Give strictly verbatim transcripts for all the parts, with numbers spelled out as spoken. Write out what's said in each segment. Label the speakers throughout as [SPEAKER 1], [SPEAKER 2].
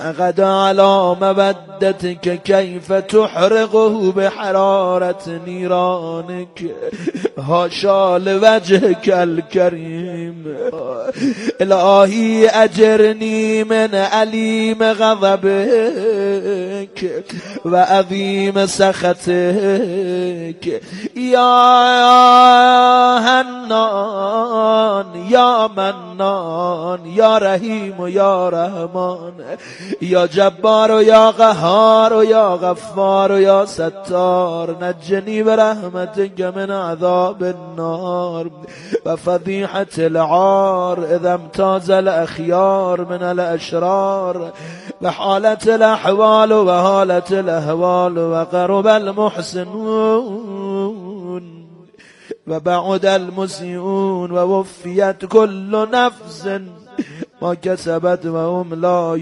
[SPEAKER 1] قد على مودتك كيف تحرقه بحرارة نيرانك هاشا لوجهك الكريم إلهي أجرني من أليم غضبك وعظيم سخطك يا حنان يا منان يا رحيم يا رحمن يا جبار يا قهار يا غفار يا ستار نجني برحمتك من عذاب النار وفضيحة العار إذا امتاز الأخيار من الأشرار وحالة الأحوال وحالة الأهوال وقرب المحسنون وبعد المسيئون ووفيت كل نفس ما کسبت و هم لا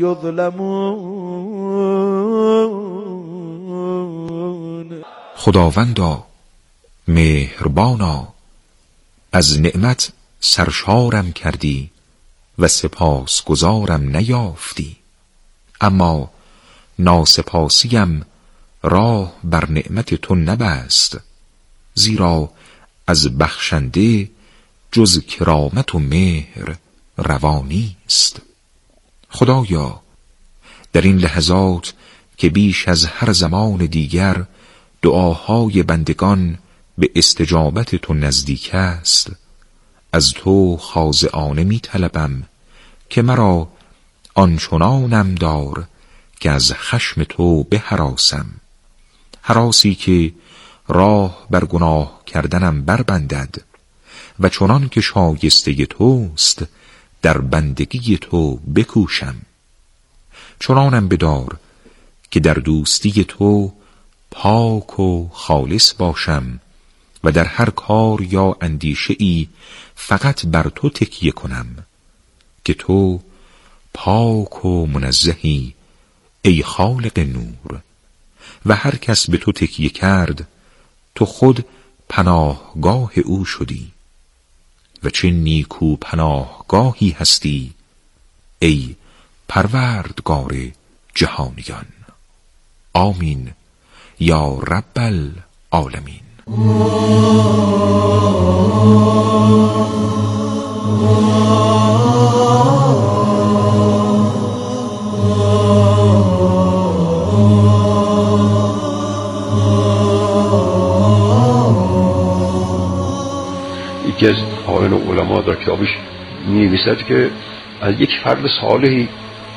[SPEAKER 1] یظلمون.
[SPEAKER 2] خداوندا مهربانا از نعمت سرشارم کردی و سپاس گزارم نیافتی، اما ناسپاسیم راه بر نعمت تو نبست، زیرا از بخشنده جز کرامت و مهر روانی است. خدایا در این لحظات که بیش از هر زمان دیگر دعاهای بندگان به استجابت تو نزدیک است، از تو خاضعانه می طلبم که مرا آنچنانم دار که از خشم تو بهراسم، هراسی که راه بر گناه کردنم بربندد و چنان که شایسته توست در بندگی تو بکوشم. چنانم بدار که در دوستی تو پاک و خالص باشم و در هر کار یا اندیشه ای فقط بر تو تکیه کنم که تو پاک و منزهی ای خالق نور، و هر کس به تو تکیه کرد تو خود پناهگاه او شدی و چه نیکو پناهگاهی هستی ای پروردگار جهانیان. آمین یا رب العالمین.
[SPEAKER 3] یکی از آیان علما در کتابش می‌نویسد که از یک فرد صالحی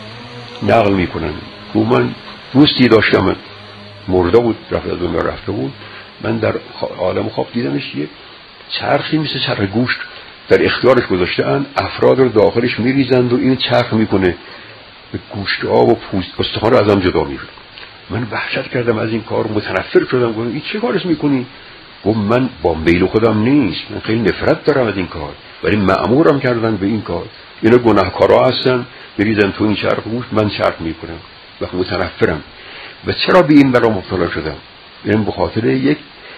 [SPEAKER 3] نقل میکنن که من دوستی داشتم، مرده بود، رفت از دنیا رفته بود، من در عالم خواب دیدمش یه چرخی مثل چرخ گوشت در اختیارش گذاشته‌اند، افراد رو داخلش میریزند و این چرخ میکنه به گوشت ها و پوست استخوان رو از هم جدا میکنه. من وحشت کردم از این کار، متنفر شدم، گفتم این چه کارش میکنی؟ گفت من با میل خودم نیست، من خیلی نفرت دارم از این کار، ولی مأمورم کردن به این کار، اینا گناهکارا هستن، بریزن تو این چرخ گوشت، من چرخ میکنم و متنفرم. و چرا به این بلا مبتلا شدم؟ این به خاطر یک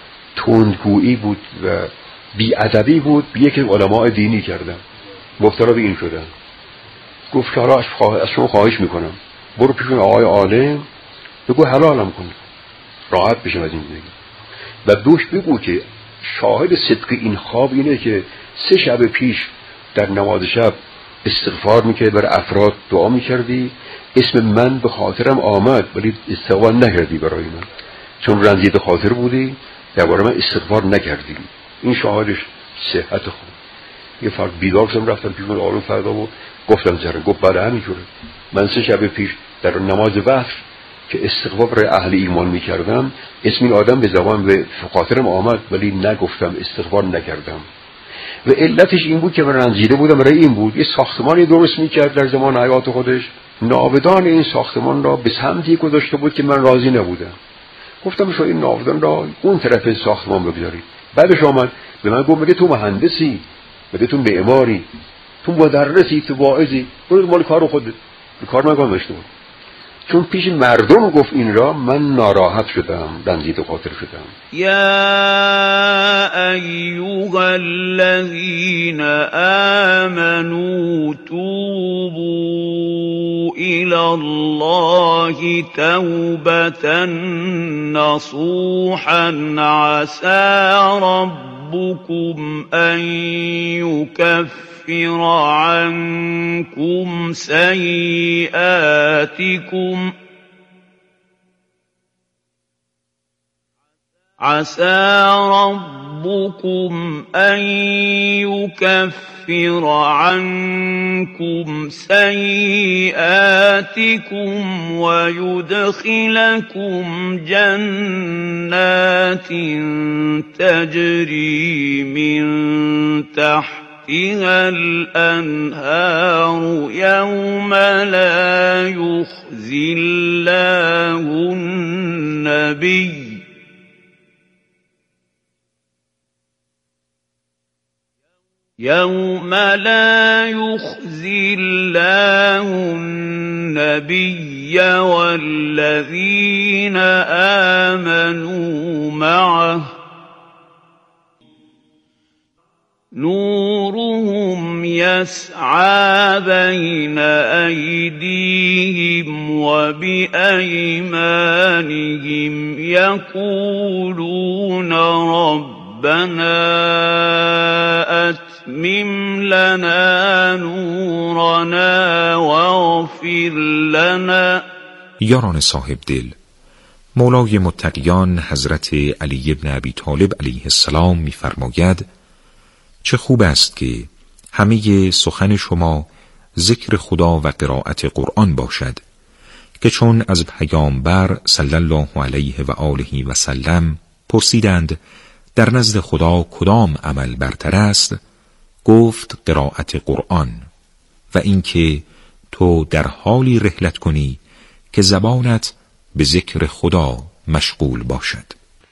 [SPEAKER 3] تندگویی بود و بی‌ادبی بود به یک علماء دینی کردم، مبتلا به این شدم. گفت حالا از شما خواهش میکنم برو پیش اون آقای عالم بگو حلالم کن، راحت بشم از این زندگی، و دوش بگو که شاهد صدق این خواب اینه که سه شب پیش در نماز شب استغفار میکرد، برای افراد دعا میکردی، اسم من به خاطرم آمد ولی استغفار نکردی برای من، چون رنجیده خاطر بودی درباره من استغفار نکردی. این شاهدش صحت خوب. یه فرد بیدار شدم رفتم پیش اون عالم فردا و گفتم زره، گفت بله همینجوره، من سه شب پیش در نماز وقت که استغفار برای اهل ایمان میکردم اسم این آدم به زبان به خاطرم آمد ولی نگفتم، استغفار نکردم. و علتش این بود که من رنجیده بودم برای این بود. یه ساختمانی درست میکرد در زمان حیات خودش، ناودان این ساختمان را به سمتی گذاشته بود که من راضی نبودم. گفتم شما این ناودان را اون طرف این ساختمان بگذارید. بعدش آمد به من گفت مگه تو مهندسی، مگه تو معماری، تو مدرسی، تو واعظی، برو مال کارو خودت، کار من کار داشته بود. چون پیش مردم گفت این را، من ناراحت شدم، رنجیده خاطر شدم.
[SPEAKER 4] یا ایها الذین آمنوا توبوا الی الله توبة نصوحا عسى ربكم ان یکفر عنكم سیئاتکم عسى ربكم أن يكفر عنكم سيئاتكم ويدخلكم جنات تجري من تحتها الأنهار يوم لا يخزي الله النبي يوم لا يخزي الله النبي والذين آمنوا معه نورهم يسعى بين أيديهم وبأيمانهم يقولون ربنا أتمم لنا نورنا واغفر لنا.
[SPEAKER 2] یاران صاحب دل، مولای متقیان حضرت علی ابن ابی طالب علیه السلام می‌فرماید چه خوب است که همه سخن شما ذکر خدا و قرائت قرآن باشد که چون از پیامبر صلی الله علیه و آله و سلم پرسیدند در نزد خدا کدام عمل برتر است، گفت قرائت قرآن و اینکه تو در حالی رحلت کنی که زبانت به ذکر خدا مشغول باشد.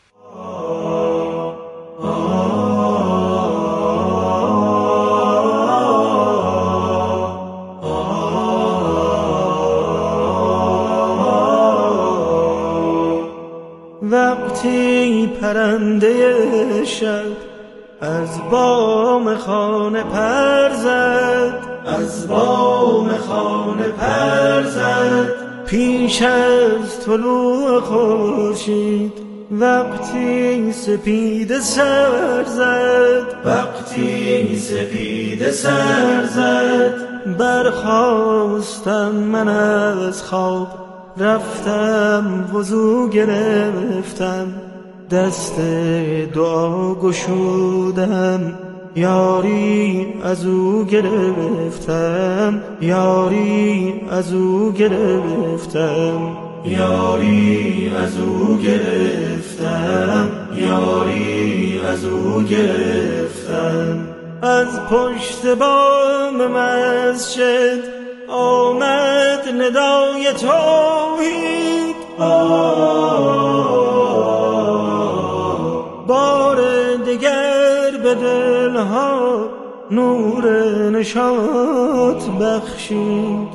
[SPEAKER 1] وقتی پرنده شب از بام خانه پر زد، از بام خانه پر زد، پیش از طلوع خورشید وقتی سپید سر زد، وقتی سپید سر زد، برخاستم من از خواب، رفتم وضو گرفتم، دست دعا گشودم، یاری از او گرفتم، یاری از او گرفتم، یاری از او گرفتم، یاری از او گرفتم. از پشت بام مسجد آمد ندای توحید، بار دیگر به دلها نور نشاط بخشید.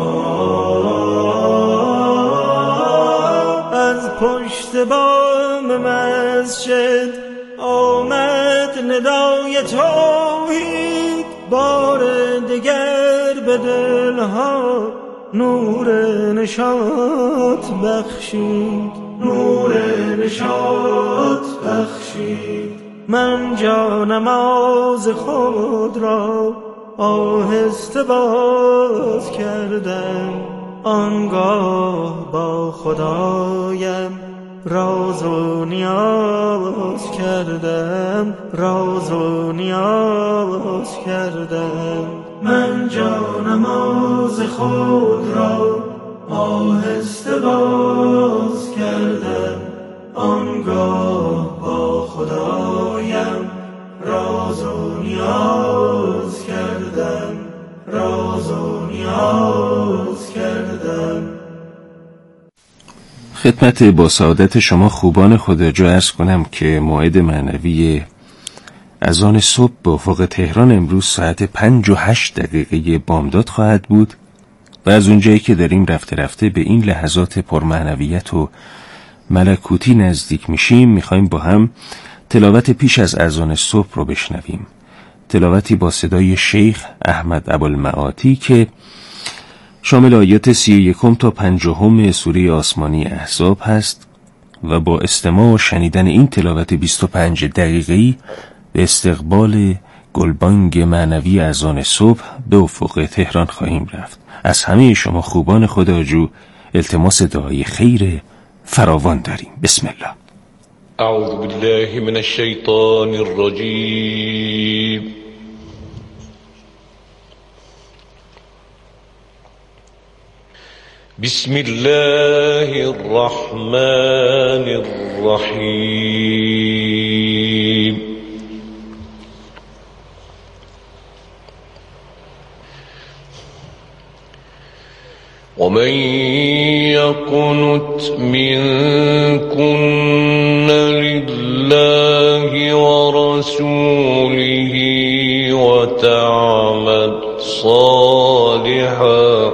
[SPEAKER 1] از پشت بام مسجد آمد ندای توحید، بار دیگر به دلها نور نشاط بخشید، نور نشاط بخشید. من جا نماز خود را آهسته باز کردم، آنگاه با خدایم راز و نیاز کردم، راز و نیاز کردم. من جا نماز خود را آهسته باز کردم، آنگاه با خدایم راز و نیاز کردم، راز و نیاز کردم.
[SPEAKER 5] خدمت با سعادت شما خوبان خدا جو عرض کنم که موعد معنوی اذان صبح به افق تهران امروز ساعت پنج و هشت دقیقه بامداد خواهد بود و و از اونجایی که داریم رفته رفته به این لحظات پرمعنویت و ملکوتی نزدیک میشیم، میخوایم با هم تلاوت پیش از اذان صبح رو بشنویم. تلاوتی با صدای شیخ احمد ابوالمعاطی که شامل آیات سی و یکم تا پنجاهم سوره آسمانی احزاب هست و با استماع و شنیدن این تلاوت بیست و پنج دقیقه‌ای به استقبال گلبانگ معنوی اذان صبح به افق تهران خواهیم رفت. از همه شما خوبان خداجو التماس دعای خیر فراوان داریم. بسم الله.
[SPEAKER 6] اعوذ بالله من الشیطان الرجیم. بسم الله الرحمن الرحیم. ومن يقنت منكن لله ورسوله وتعمل صالحا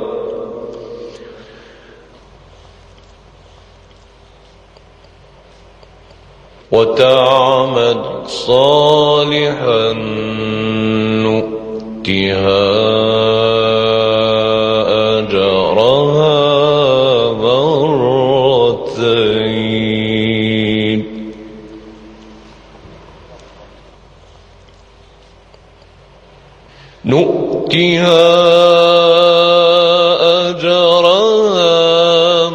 [SPEAKER 6] وتعمل صالحا نؤتها نؤتها أجرها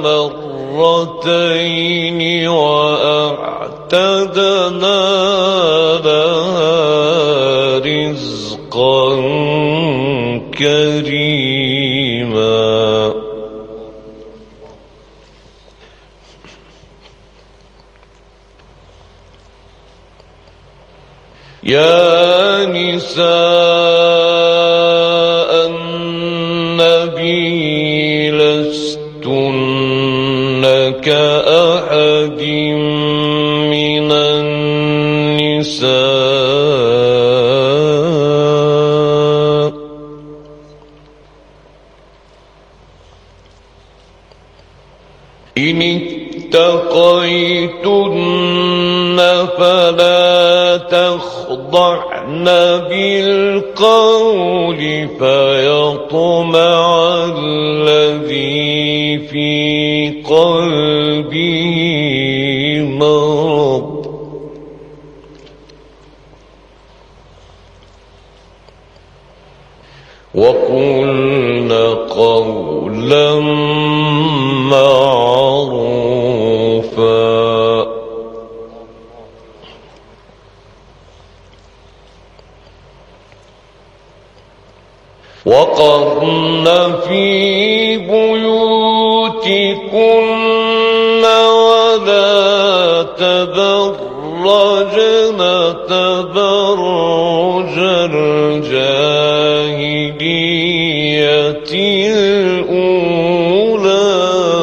[SPEAKER 6] مرتين وأعتدنا لها رزقا كريما. يا نساء النبي لستن كأحد من النساء إن اتقيتن فلا تخضعن بالقول فيطمع الذي في قلبه مرض وقلن قولا معروفا. وقرن في بيوتكن ولا تبرجن تبرج الجاهلية الأولى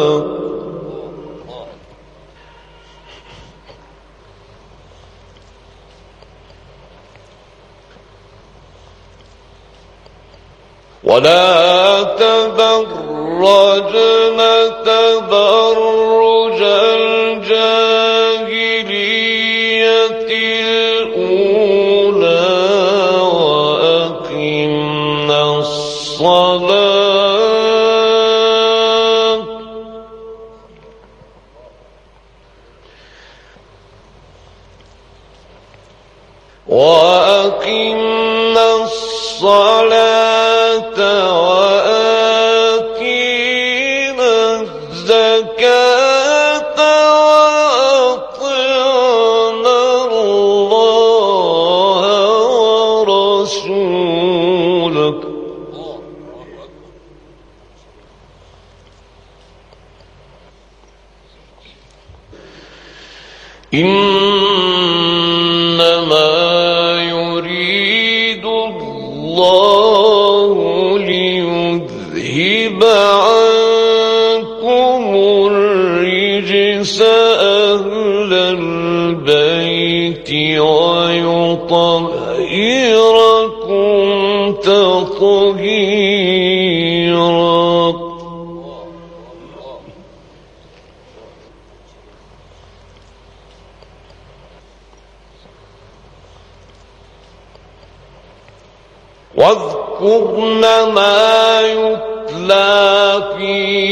[SPEAKER 6] ولا تبرجن تبرج الجاهلية الأولى وأقمنا الصلاة وأقمنا الصلاة وآتينا الزكاة وأطعنا الله ورسوله إنما يريد الله ليذهب عنكم الرجس أهل البيت ويطهركم تطهيرا. واذكرن ما يتلى في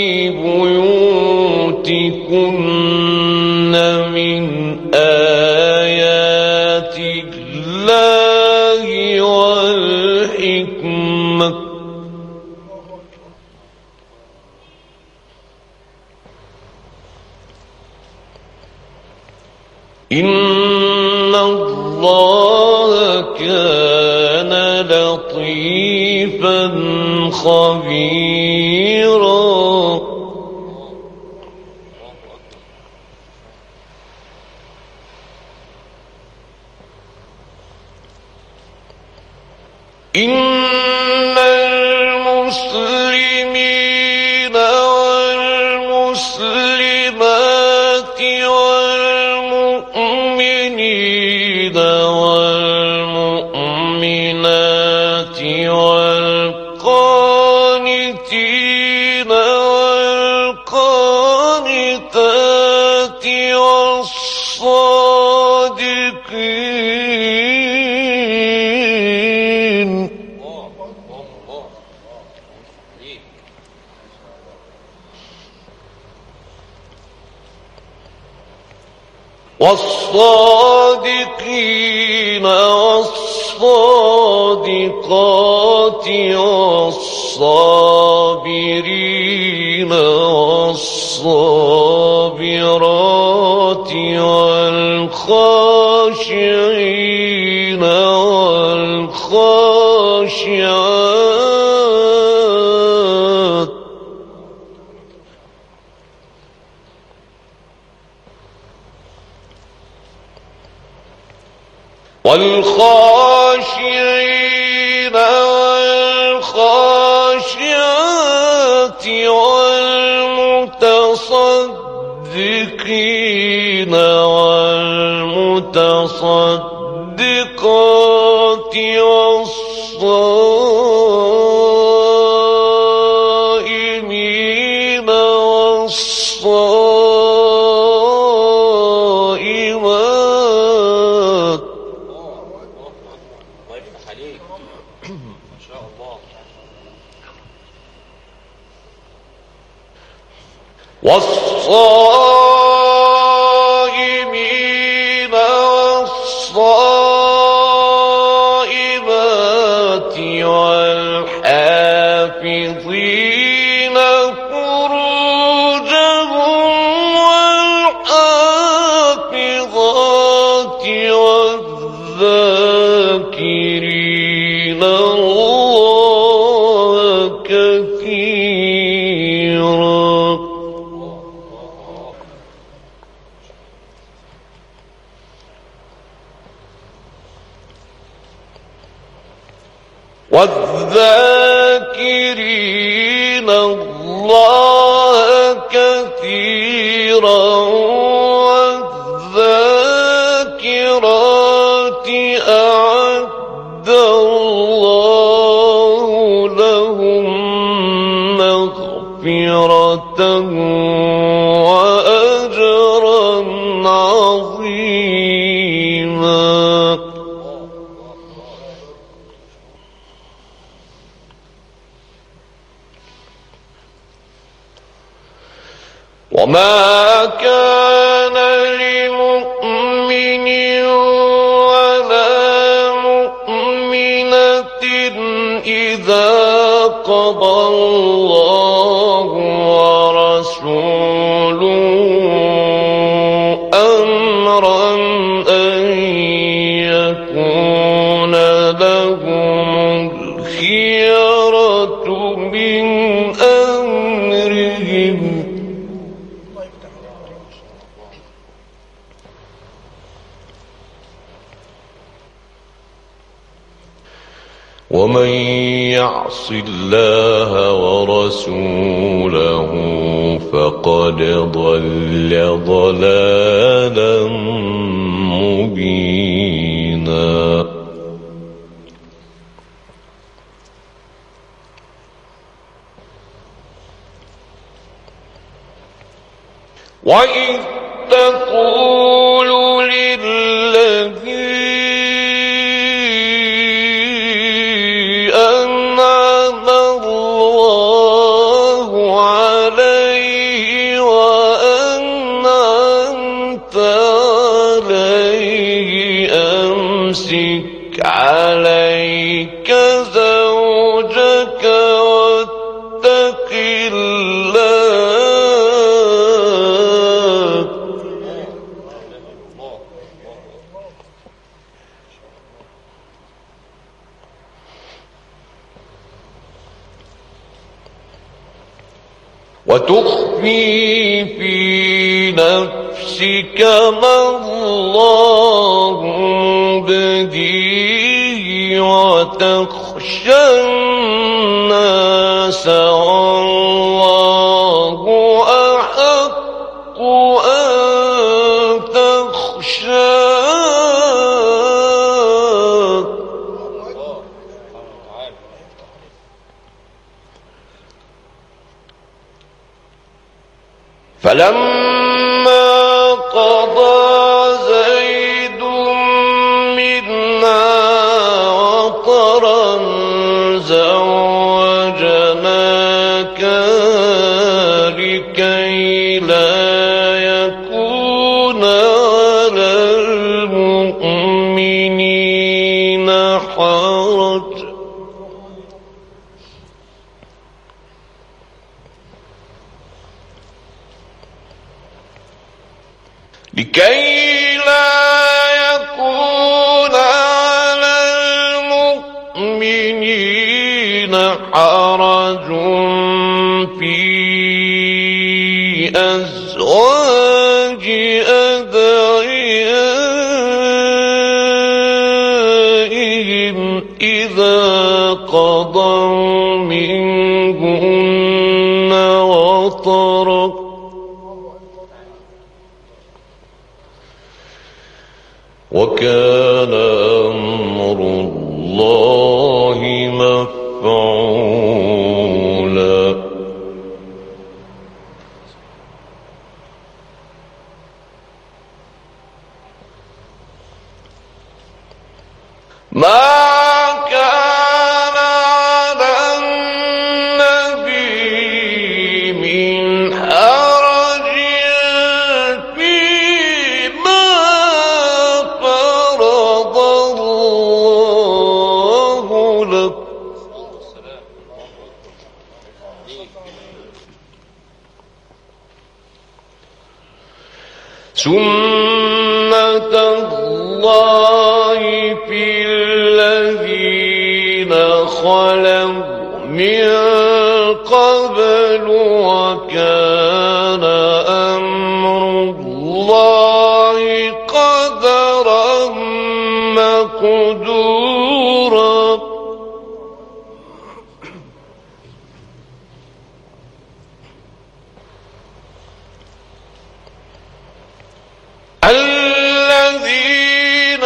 [SPEAKER 6] بيوتكن من آيات الله والحكمة إن الله كان لطيفا خبيرا إن المسلمين والمسلمات والمؤمنين والمؤمنات والقانتين والقانتات والصادقين والصادقين والصادقات والصابرين والصابرات والخاشعين والخاشعات والخاشعين والخاشعات والمتصدقين والمتصدقات والصائمين والصائمات والصائمين والصائمات والحافظين فروجهم والحافظات والذاكرين الله كثيرا والذاكرين الله كثيرا والذاكرات أعد الله لهم مغفرة وأجرا عظيما وما كان لمؤمن ولا مؤمنة إذا قضى الله ورسوله أمرا أن يكون لهم الخيرة من أمرهم ومن يعص الله ورسوله فقد ضل ضلالا مبينا وإذ تقول للذي أمسك عليك زوجك واتق الله وتخفي في نفسك ما الله مبديه وتخشى الناس والله أحق أن تخشاه. فلما قضى زيد منا وطرا زوجناك لكي لا يكون على المؤمنين حرج لكي لا يكون على المؤمنين حرج في أزواج أدعيائهم إذا قضوا منهن وطرا وكان أمر الله مفعولا. ما كان على النبي من حرج فيما فرض الله له سنة الله في الذين خلوا من قبل وكان أمر الله قدرا مقدورا. الذين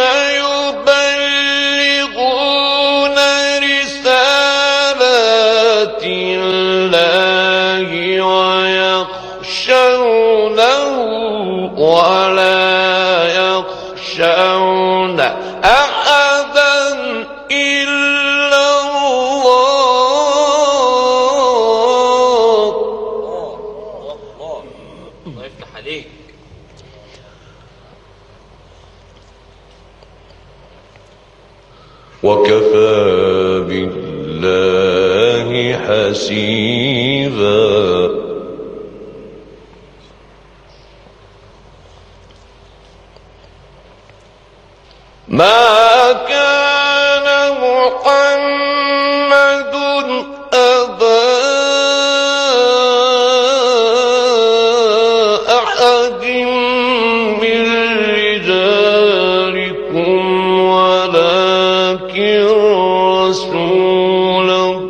[SPEAKER 6] يبلغون رسالات الله ويخشونه ولا يخشون أحدا إلا الله. الله يفتح عليك. وكفى بالله حسيبا. ما كان محمد أبا أحد من رجالكم ولكن رسول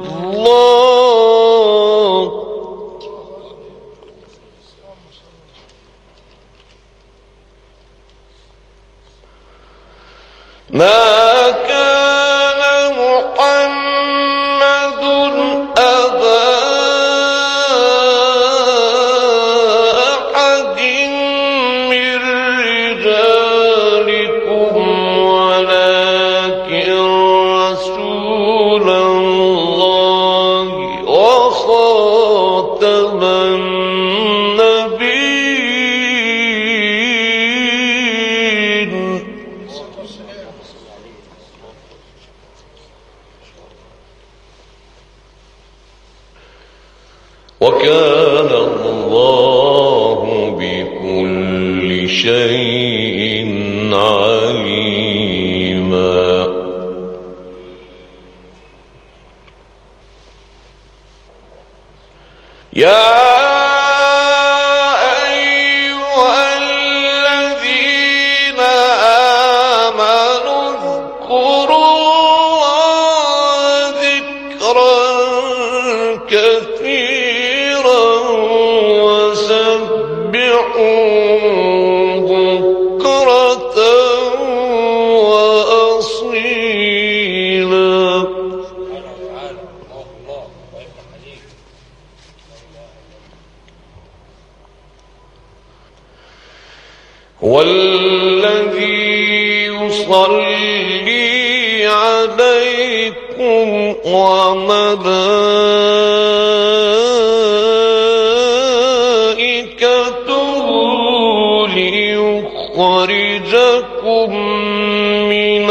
[SPEAKER 6] الله ما كان محمد أبا أحد من رجالكم ولكن رسول الله وخاتم النبيين. شيء عليما. يا أيها الذين آمنوا اذكروا الله ذكرا كثيرا وسبحوه بكرة وأصيلا. هو الذي يصلي عليكم وملائكته ليخرجكم من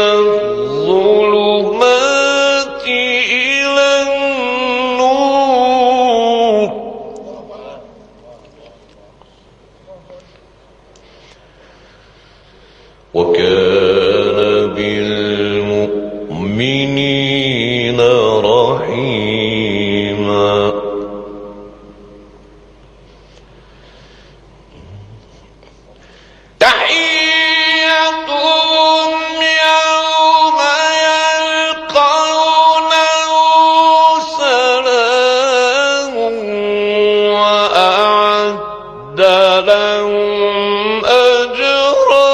[SPEAKER 6] الظلمات إلى النور وكان بالمؤمنين رحيما. تحيتهم يوم يلقونه سلام وأعد لهم أجرا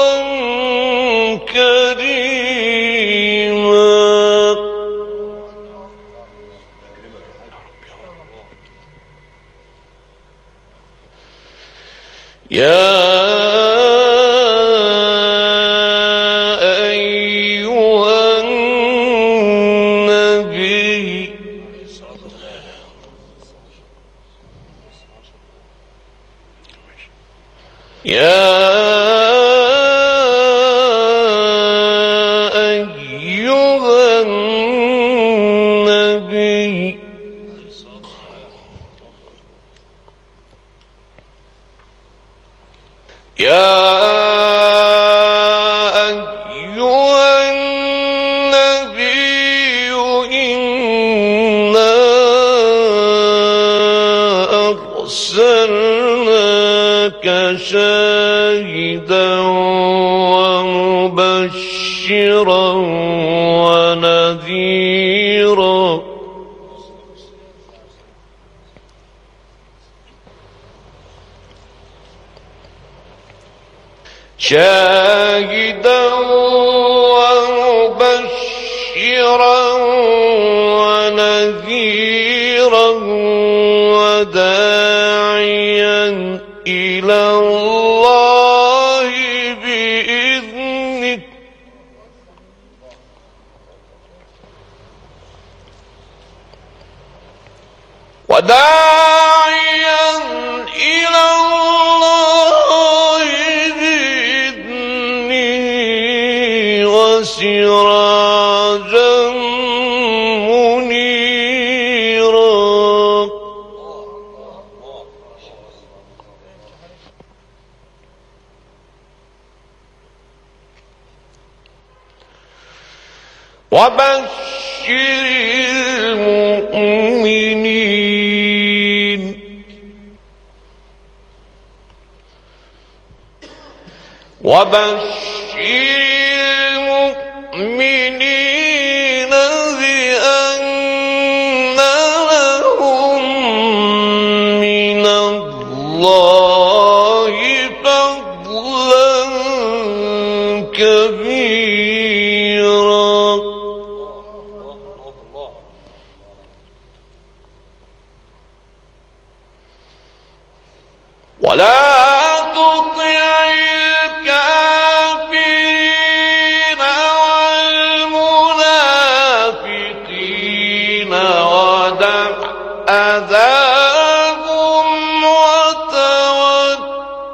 [SPEAKER 6] كريما. يا أيها النبي يا أيها النبي يا أيها النبي إنا أرسلناك شاهدا ومبشرا ونذيرا. شاهدا ومبشرا ونذيرا وداعيا إلى الله بإذنه وداعيا إلى الله بإذنه وسراجا منيرا. وبشر المؤمنين وبشر المؤمنين